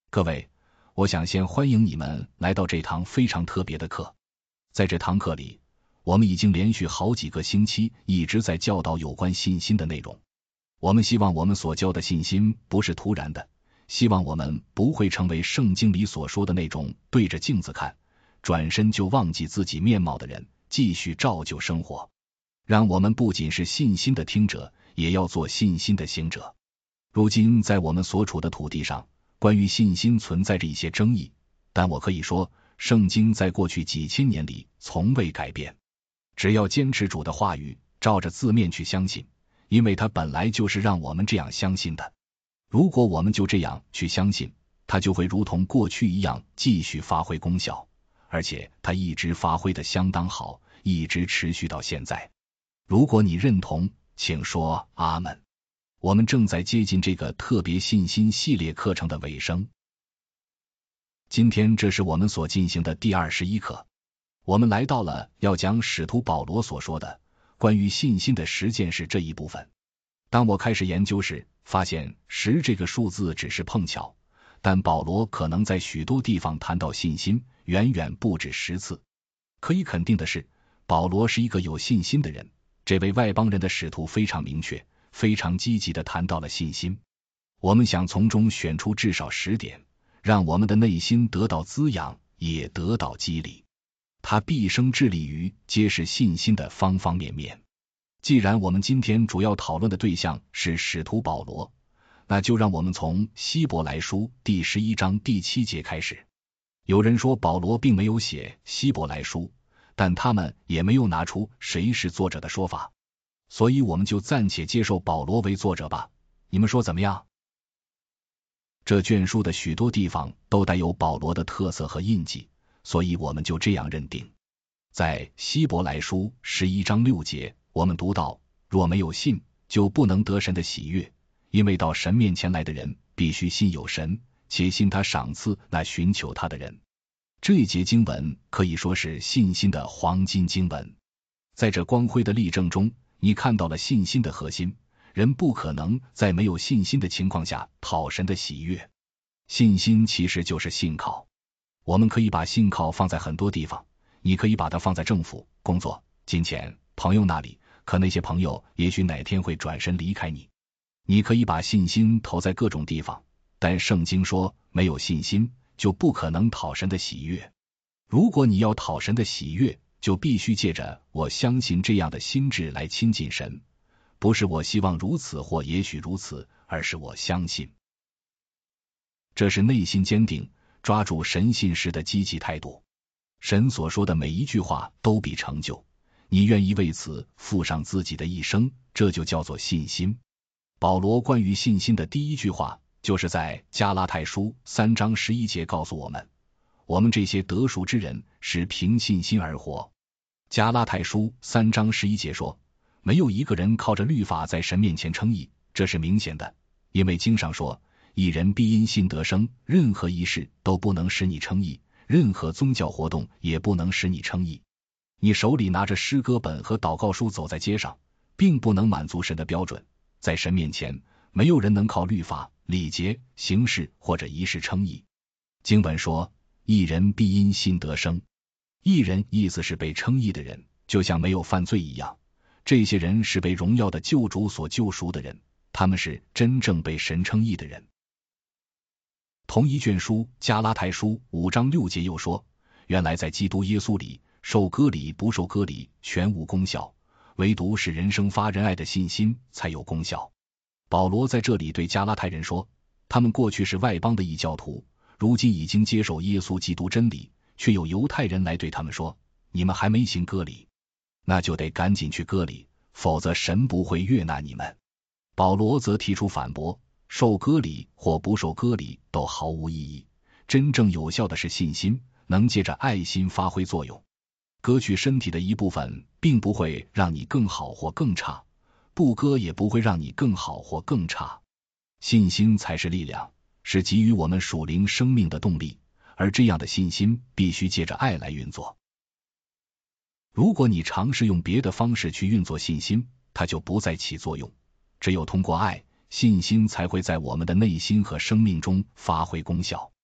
各位，我想先欢迎你们来到这堂非常特别的课。在这堂课里，我们已经连续好几个星期一直在教导有关信心的内容。我们希望我们所教的信心不是突然的，希望我们不会成为圣经里所说的那种对着镜子看，转身就忘记自己面貌的人，继续照旧生活。让我们不仅是信心的听者，也要做信心的行者。如今在我们所处的土地上，关于信心存在着一些争议，但我可以说，圣经在过去几千年里从未改变。只要坚持主的话语，照着字面去相信，因为它本来就是让我们这样相信的。如果我们就这样去相信，它就会如同过去一样继续发挥功效，而且它一直发挥得相当好，一直持续到现在。如果你认同，请说阿们。我们正在接近这个特别信心系列课程的尾声。今天这是我们所进行的第21课。我们来到了要讲使徒保罗所说的关于信心的10件事这一部分。当我开始研究时，发现10这个数字只是碰巧，但保罗可能在许多地方谈到信心，远远不止10次。可以肯定的是，保罗是一个有信心的人。这位外邦人的使徒非常明确，非常积极地谈到了信心。我们想从中选出至少10点，让我们的内心得到滋养，也得到激励。他毕生致力于揭示信心的方方面面。既然我们今天主要讨论的对象是使徒保罗，那就让我们从希伯来书第11章第7节开始。有人说保罗并没有写希伯来书，但他们也没有拿出谁是作者的说法，所以我们就暂且接受保罗为作者吧。你们说怎么样？这卷书的许多地方都带有保罗的特色和印记，所以我们就这样认定。在希伯来书11章6节，我们读到，若没有信，就不能得神的喜悦，因为到神面前来的人必须信有神，且信他赏赐那寻求他的人。这一节经文可以说是信心的黄金经文。在这光辉的例证中，你看到了信心的核心。人不可能在没有信心的情况下讨神的喜悦。信心其实就是信靠。我们可以把信靠放在很多地方，你可以把它放在政府、工作、金钱、朋友那里，可那些朋友也许哪天会转身离开你。你可以把信心投在各种地方，但圣经说，没有信心就不可能讨神的喜悦。如果你要讨神的喜悦，就必须借着我相信这样的心智来亲近神，不是我希望如此或也许如此，而是我相信。这是内心坚定，抓住神信实的积极态度。神所说的每一句话都必成就，你愿意为此付上自己的一生，这就叫做信心。保罗关于信心的第一句话，就是在加拉太书3章11节告诉我们，我们这些得赎之人是凭信心而活。加拉太书3章11节说，没有一个人靠着律法在神面前称义，这是明显的，因为经上说，义人必因信得生，任何一事都不能使你称义，任何宗教活动也不能使你称义。你手里拿着诗歌本和祷告书走在街上，并不能满足神的标准。在神面前，没有人能靠律法、礼节、形式或者仪式称义。经文说，义人必因信得生。义人意思是被称义的人，就像没有犯罪一样。这些人是被荣耀的救主所救赎的人，他们是真正被神称义的人。同一卷书加拉太书5章6节又说，原来在基督耶稣里，受割礼不受割礼全无功效，唯独是人生发仁爱的信心才有功效。保罗在这里对加拉太人说，他们过去是外邦的异教徒，如今已经接受耶稣基督真理，却有犹太人来对他们说，你们还没行割礼，那就得赶紧去割礼，否则神不会悦纳你们。保罗则提出反驳，受割礼或不受割礼都毫无意义，真正有效的是信心，能借着爱心发挥作用。割去身体的一部分并不会让你更好或更差，不割也不会让你更好或更差。信心才是力量，是给予我们属灵生命的动力，而这样的信心必须借着爱来运作。如果你尝试用别的方式去运作信心，它就不再起作用。只有通过爱，信心才会在我们的内心和生命中发挥功效。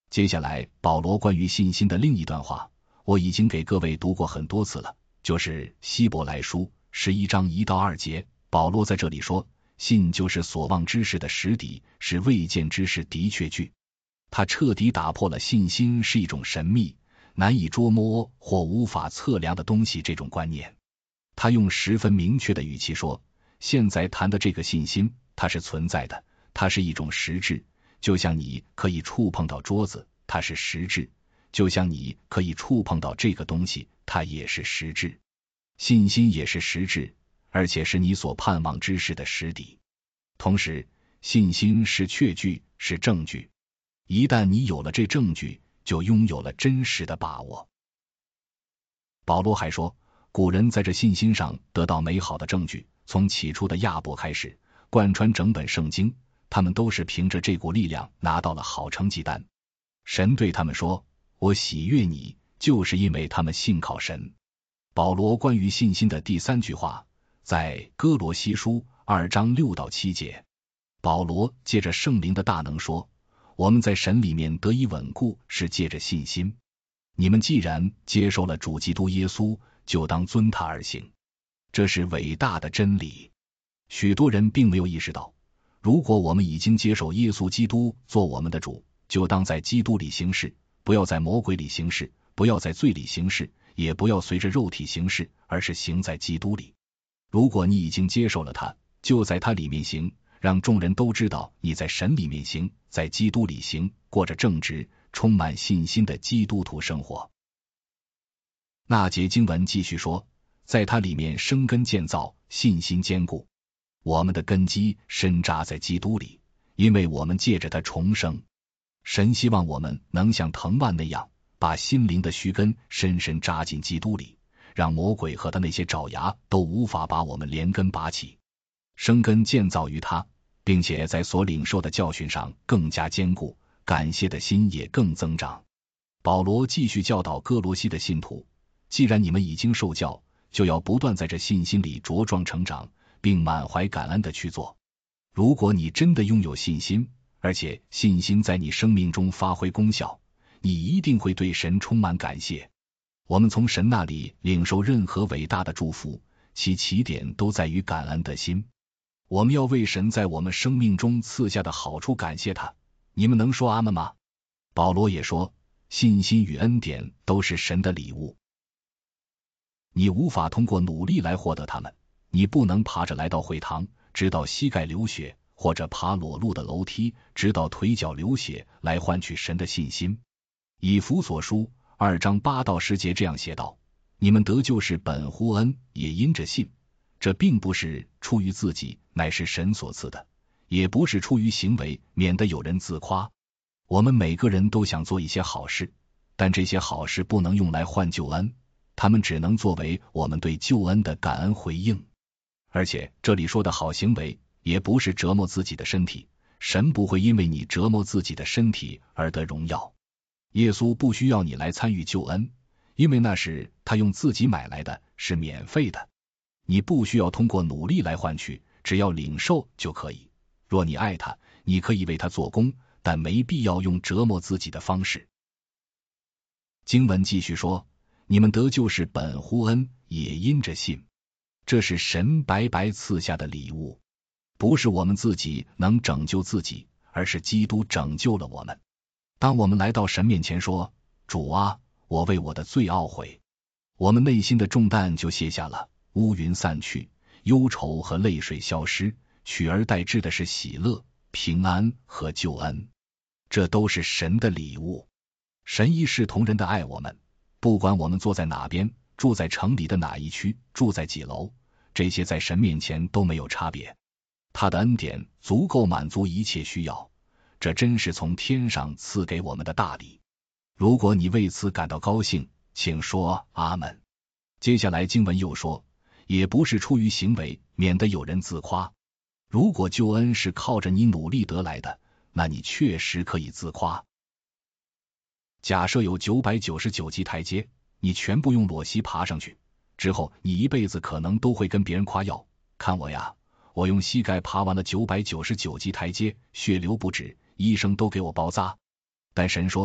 接下来保罗关于信心的另一段话，我已经给各位读过很多次了，就是希伯来书11章1到2节，保罗在这里说，信就是所望之事的实底，是未见之事的确据。他彻底打破了信心是一种神秘、难以捉摸或无法测量的东西这种观念。他用十分明确的语气说，现在谈的这个信心，它是存在的，它是一种实质，就像你可以触碰到桌子，它是实质，就像你可以触碰到这个东西，它也是实质。信心也是实质，而且是你所盼望之事的实底。同时，信心是确据，是证据。一旦你有了这证据，就拥有了真实的把握。保罗还说，古人在这信心上得到美好的证据，从起初的亚伯开始，贯穿整本圣经，他们都是凭着这股力量拿到了好成绩单。神对他们说，我喜悦你，就是因为他们信靠神。保罗关于信心的第3句话，在哥罗西书2章6到7节，保罗借着圣灵的大能说，我们在神里面得以稳固，是借着信心。你们既然接受了主基督耶稣，就当遵他而行。这是伟大的真理。许多人并没有意识到，如果我们已经接受耶稣基督做我们的主，就当在基督里行事，不要在魔鬼里行事，不要在罪里行事，也不要随着肉体行事，而是行在基督里。如果你已经接受了他，就在他里面行，让众人都知道你在神里面行，在基督里行，过着正直、充满信心的基督徒生活。那节经文继续说，在他里面生根建造，信心坚固。我们的根基深扎在基督里，因为我们借着他重生。神希望我们能像藤蔓那样，把心灵的须根深深扎进基督里，让魔鬼和他那些爪牙都无法把我们连根拔起。生根建造于他，并且在所领受的教训上更加坚固，感谢的心也更增长。保罗继续教导哥罗西的信徒，既然你们已经受教，就要不断在这信心里茁壮成长，并满怀感恩的去做。如果你真的拥有信心，而且信心在你生命中发挥功效，你一定会对神充满感谢。我们从神那里领受任何伟大的祝福，其起点都在于感恩的心。我们要为神在我们生命中赐下的好处感谢他。你们能说阿们吗？保罗也说，信心与恩典都是神的礼物。你无法通过努力来获得它们，你不能爬着来到会堂，直到膝盖流血，或者爬裸露的楼梯，直到腿脚流血，来换取神的信心。以弗所书2章8到10节这样写道，你们得救是本乎恩，也因着信。这并不是出于自己，乃是神所赐的，也不是出于行为，免得有人自夸。我们每个人都想做一些好事，但这些好事不能用来换救恩，他们只能作为我们对救恩的感恩回应。而且这里说的好行为，也不是折磨自己的身体，神不会因为你折磨自己的身体而得荣耀。耶稣不需要你来参与救恩，因为那是他用自己买来的，是免费的。你不需要通过努力来换取，只要领受就可以。若你爱他，你可以为他做工，但没必要用折磨自己的方式。经文继续说，你们得救是本乎恩，也因着信。这是神白白赐下的礼物，不是我们自己能拯救自己，而是基督拯救了我们。当我们来到神面前说，主啊，我为我的罪懊悔，我们内心的重担就卸下了，乌云散去，忧愁和泪水消失，取而代之的是喜乐、平安和救恩。这都是神的礼物。神一视同仁的爱我们，不管我们坐在哪边，住在城里的哪一区，住在几楼，这些在神面前都没有差别。他的恩典足够满足一切需要，这真是从天上赐给我们的大礼。如果你为此感到高兴，请说阿们。接下来经文又说，也不是出于行为，免得有人自夸。如果救恩是靠着你努力得来的，那你确实可以自夸。假设有999级台阶，你全部用裸膝爬上去，之后你一辈子可能都会跟别人夸耀，看我呀，我用膝盖爬完了999级台阶，血流不止，医生都给我包扎。但神说，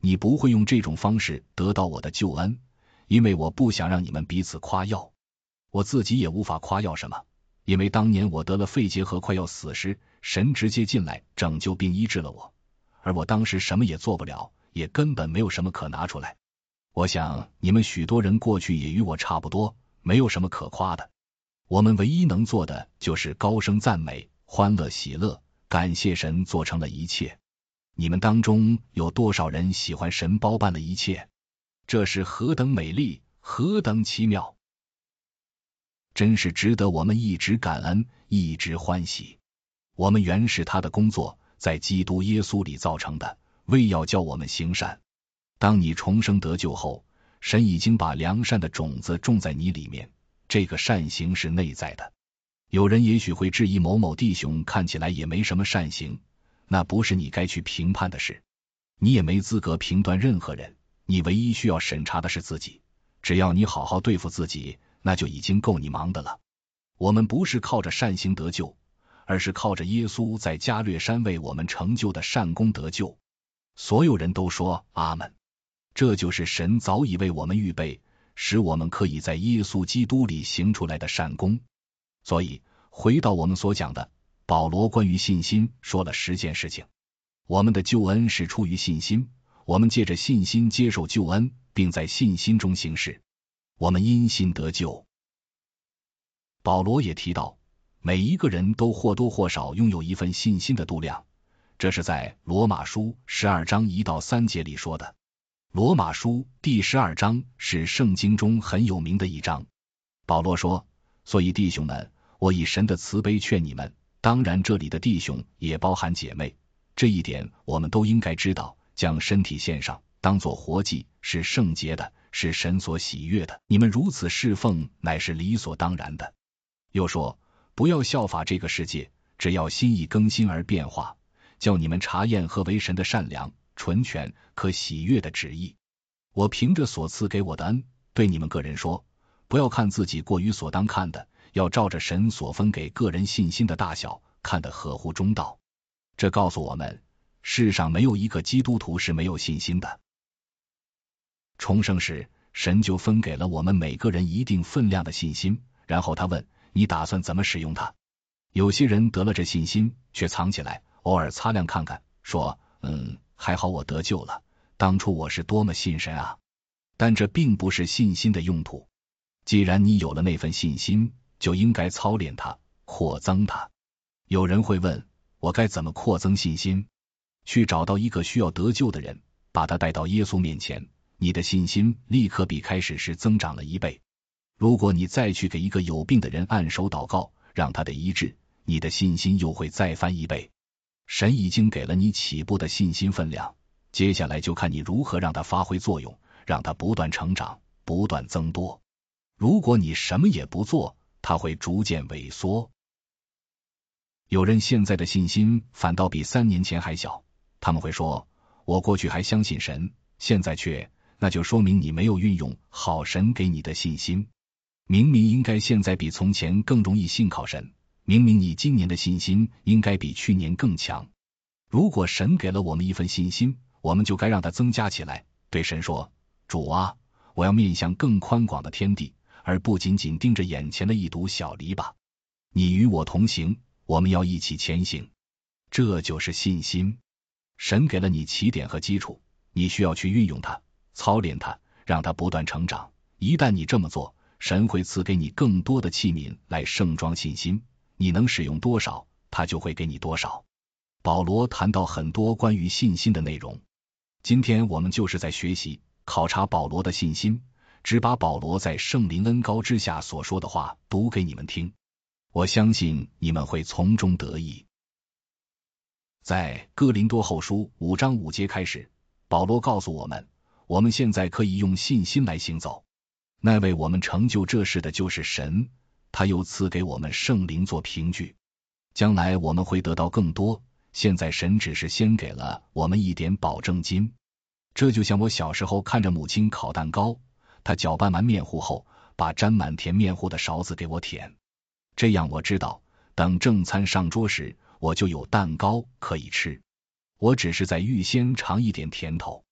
你不会用这种方式得到我的救恩，因为我不想让你们彼此夸耀。我自己也无法夸耀什么，因为当年我得了肺结核快要死时，神直接进来拯救并医治了我，而我当时什么也做不了，也根本没有什么可拿出来。我想你们许多人过去也与我差不多，没有什么可夸的。我们唯一能做的就是高声赞美，欢乐喜乐，感谢神做成了一切。你们当中有多少人喜欢神包办了一切？这是何等美丽，何等奇妙！真是值得我们一直感恩，一直欢喜。我们原是他的工作，在基督耶稣里造成的，为要叫我们行善。当你重生得救后，神已经把良善的种子种在你里面，这个善行是内在的。有人也许会质疑某某弟兄看起来也没什么善行，那不是你该去评判的事。你也没资格评断任何人，你唯一需要审查的是自己。只要你好好对付自己，那就已经够你忙的了。我们不是靠着善行得救，而是靠着耶稣在加略山为我们成就的善功得救。所有人都说阿们。这就是神早已为我们预备，使我们可以在耶稣基督里行出来的善功。所以回到我们所讲的，保罗关于信心说了10件事情。我们的救恩是出于信心，我们借着信心接受救恩，并在信心中行事。我们因信得救。保罗也提到，每一个人都或多或少拥有一份信心的度量，这是在罗马书12章1到3节里说的。罗马书第12章是圣经中很有名的一章。保罗说，所以弟兄们，我以神的慈悲劝你们，当然这里的弟兄也包含姐妹，这一点我们都应该知道，将身体献上，当作活祭，是圣洁的，是神所喜悦的，你们如此侍奉，乃是理所当然的。又说，不要效法这个世界，只要心意更新而变化，叫你们查验何为神的善良、纯全、可喜悦的旨意。我凭着所赐给我的恩，对你们个人说，不要看自己过于所当看的，要照着神所分给个人信心的大小，看得合乎中道。这告诉我们，世上没有一个基督徒是没有信心的。重生时，神就分给了我们每个人一定分量的信心，然后他问，你打算怎么使用它？有些人得了这信心，却藏起来，偶尔擦亮看看，说，还好我得救了，当初我是多么信神啊！但这并不是信心的用途。既然你有了那份信心，就应该操练它，扩增它。有人会问，我该怎么扩增信心？去找到一个需要得救的人，把他带到耶稣面前，你的信心立刻比开始时增长了1倍。如果你再去给一个有病的人按手祷告，让他的医治，你的信心又会再翻1倍。神已经给了你起步的信心分量，接下来就看你如何让它发挥作用，让它不断成长，不断增多。如果你什么也不做，它会逐渐萎缩。有人现在的信心反倒比3年前还小，他们会说，我过去还相信神，现在却……那就说明你没有运用好神给你的信心。明明应该现在比从前更容易信靠神，明明你今年的信心应该比去年更强。如果神给了我们一份信心，我们就该让它增加起来，对神说，主啊，我要面向更宽广的天地，而不仅仅盯着眼前的一堵小篱笆。你与我同行，我们要一起前行。这就是信心。神给了你起点和基础，你需要去运用它，操练它，让它不断成长。一旦你这么做，神会赐给你更多的器皿来盛装信心，你能使用多少，他就会给你多少。保罗谈到很多关于信心的内容，今天我们就是在学习考察保罗的信心，只把保罗在圣灵恩膏之下所说的话读给你们听，我相信你们会从中得益。在哥林多后书5章5节开始，保罗告诉我们，我们现在可以用信心来行走。那为我们成就这事的就是神，他又赐给我们圣灵做凭据。将来我们会得到更多，现在神只是先给了我们一点保证金。这就像我小时候看着母亲烤蛋糕，她搅拌完面糊后，把沾满甜面糊的勺子给我舔。这样我知道，等正餐上桌时，我就有蛋糕可以吃。我只是在预先尝一点甜头。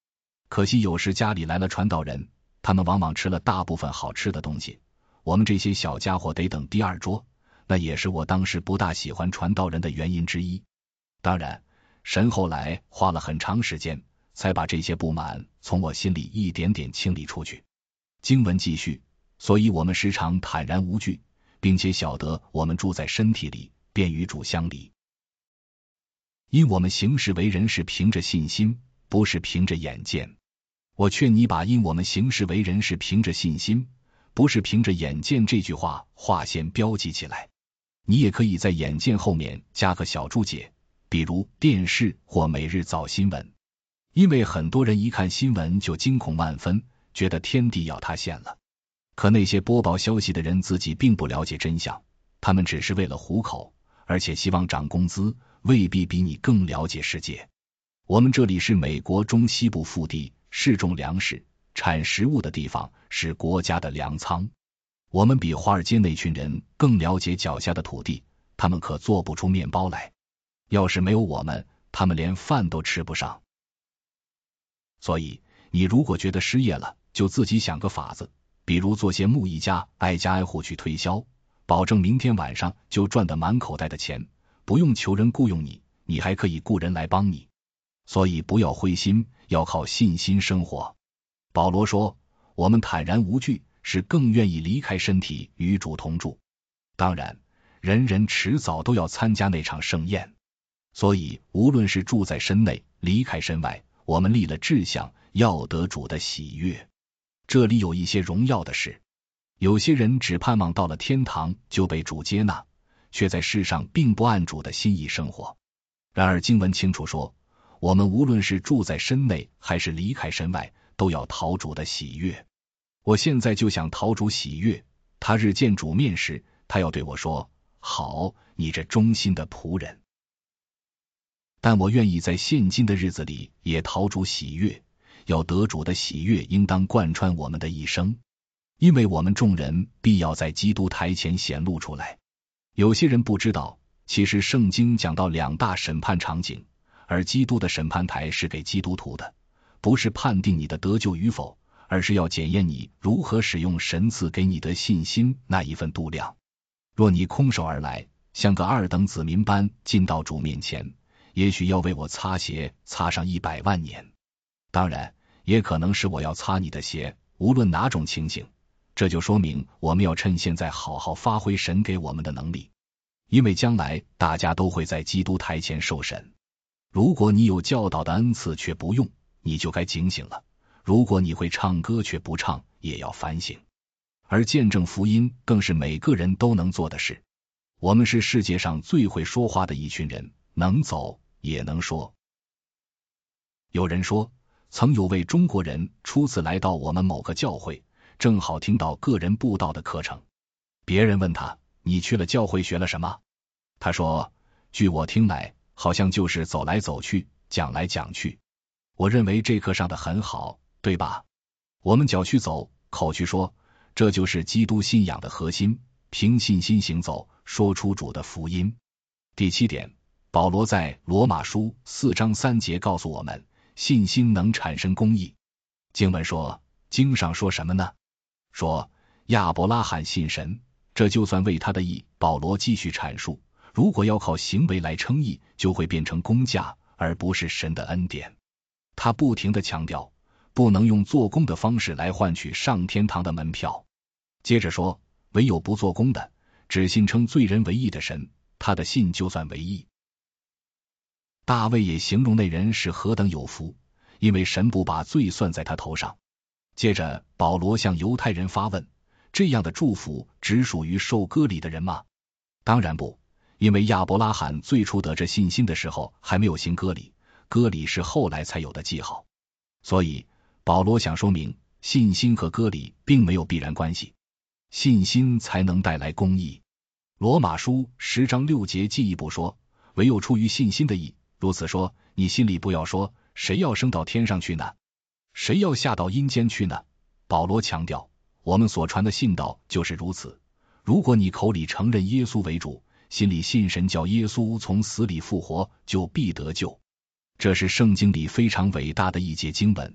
可惜有时家里来了传道人，他们往往吃了大部分好吃的东西，我们这些小家伙得等第二桌，那也是我当时不大喜欢传道人的原因之一。当然，神后来花了很长时间，才把这些不满从我心里一点点清理出去。经文继续，所以我们时常坦然无惧，并且晓得我们住在身体里，便与主相离。因我们行事为人是凭着信心，不是凭着眼见。我劝你把因我们行事为人是凭着信心，不是凭着眼见这句话划线标记起来。你也可以在眼见后面加个小注解，比如电视或每日早新闻。因为很多人一看新闻就惊恐万分，觉得天地要塌陷了。可那些播报消息的人自己并不了解真相，他们只是为了糊口，而且希望涨工资，未必比你更了解世界。我们这里是美国中西部腹地，是种粮食、产食物的地方，是国家的粮仓。我们比华尔街那群人更了解脚下的土地，他们可做不出面包来。要是没有我们，他们连饭都吃不上。所以，你如果觉得失业了，就自己想个法子，比如做些木艺家，挨家挨户去推销，保证明天晚上就赚得满口袋的钱，不用求人雇佣你，你还可以雇人来帮你。所以不要灰心，要靠信心生活。保罗说，我们坦然无惧，是更愿意离开身体与主同住。当然，人人迟早都要参加那场盛宴。所以无论是住在身内，离开身外，我们立了志向，要得主的喜悦。这里有一些荣耀的事。有些人只盼望到了天堂就被主接纳，却在世上并不按主的心意生活。然而经文清楚说，我们无论是住在身内还是离开身外，都要讨主的喜悦。我现在就想讨主喜悦，他日见主面时，他要对我说，好，你这忠心的仆人。但我愿意在现今的日子里也讨主喜悦，要得主的喜悦应当贯穿我们的一生，因为我们众人必要在基督台前显露出来。有些人不知道，其实圣经讲到两大审判场景，而基督的审判台是给基督徒的，不是判定你的得救与否，而是要检验你如何使用神赐给你的信心那一份度量。若你空手而来，像个二等子民般进到主面前，也许要为我擦鞋擦上100万年。当然，也可能是我要擦你的鞋，无论哪种情形，这就说明我们要趁现在好好发挥神给我们的能力，因为将来大家都会在基督台前受审。如果你有教导的恩赐却不用，你就该警醒了；如果你会唱歌却不唱，也要反省。而见证福音更是每个人都能做的事。我们是世界上最会说话的一群人，能走也能说。有人说，曾有位中国人初次来到我们某个教会，正好听到个人布道的课程。别人问他，你去了教会学了什么？他说，据我听来，好像就是走来走去，讲来讲去。我认为这课上的很好，对吧？我们脚去走，口去说，这就是基督信仰的核心，凭信心行走，说出主的福音。第7点，保罗在罗马书4章3节告诉我们，信心能产生公义。经文说，经上说什么呢？说亚伯拉罕信神，这就算为他的义。保罗继续阐述，如果要靠行为来称义，就会变成工价，而不是神的恩典。他不停地强调，不能用做工的方式来换取上天堂的门票。接着说，唯有不做工的，只信称罪人为义的神，他的信就算为义。大卫也形容那人是何等有福，因为神不把罪算在他头上。接着保罗向犹太人发问，这样的祝福只属于受割礼的人吗？当然不，因为亚伯拉罕最初得着信心的时候还没有行割礼，割礼是后来才有的记号。所以保罗想说明，信心和割礼并没有必然关系，信心才能带来公义。罗马书10章6节进一步说，唯有出于信心的义。如此说，你心里不要说，谁要升到天上去呢？谁要下到阴间去呢？保罗强调，我们所传的信道就是如此。如果你口里承认耶稣为主，心里信神叫耶稣从死里复活，就必得救。这是圣经里非常伟大的一节经文，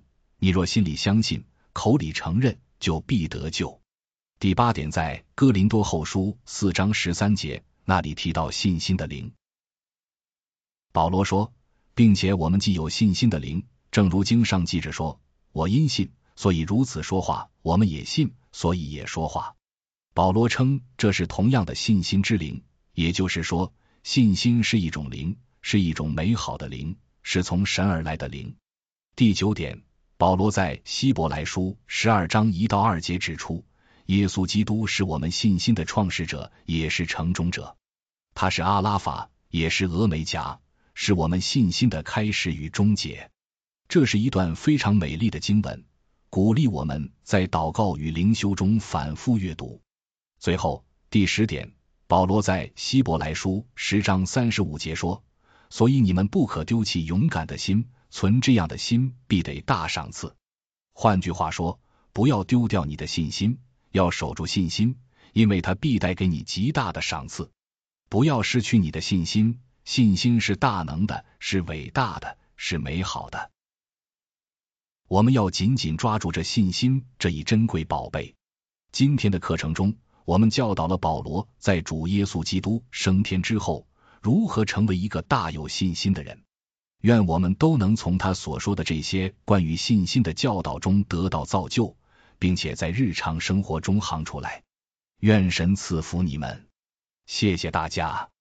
你若心里相信，口里承认，就必得救。第8点在哥林多后书4章13节那里提到信心的灵。保罗说，并且我们既有信心的灵，正如经上记着说，我因信，所以如此说话，我们也信，所以也说话。保罗称这是同样的信心之灵，也就是说，信心是一种灵，是一种美好的灵，是从神而来的灵。第9点，保罗在希伯来书12章1到2节指出，耶稣基督是我们信心的创始者，也是成终者。他是阿拉法，也是俄梅戛，是我们信心的开始与终结。这是一段非常美丽的经文，鼓励我们在祷告与灵修中反复阅读。最后，第10点，保罗在希伯来书10章35节说，所以你们不可丢弃勇敢的心，存这样的心必得大赏赐。换句话说，不要丢掉你的信心，要守住信心，因为它必带给你极大的赏赐。不要失去你的信心，信心是大能的，是伟大的，是美好的。我们要紧紧抓住这信心这一珍贵宝贝。今天的课程中，我们教导了保罗在主耶稣基督升天之后，如何成为一个大有信心的人。愿我们都能从他所说的这些关于信心的教导中得到造就，并且在日常生活中行出来。愿神赐福你们，谢谢大家。